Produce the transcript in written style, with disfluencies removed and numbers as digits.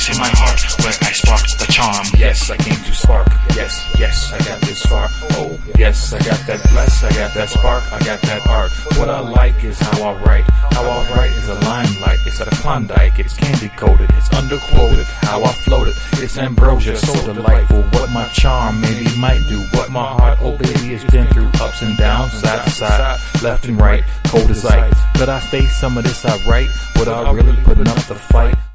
It's in my heart where I spark the charm. Yes, I came to spark. Yes, yes, I got this far. Oh, yes, I got that bless, I got that spark, I got that art. What I like is how I write. How I write is a limelight. It's at a Klondike, it's candy coated, it's underquoted. How I floated, it's ambrosia, so delightful. What my charm maybe might do. What my heart, oh baby, has been through ups and downs, side to side, left and right, cold as ice. Could I face some of this I write? Would I really put up the fight?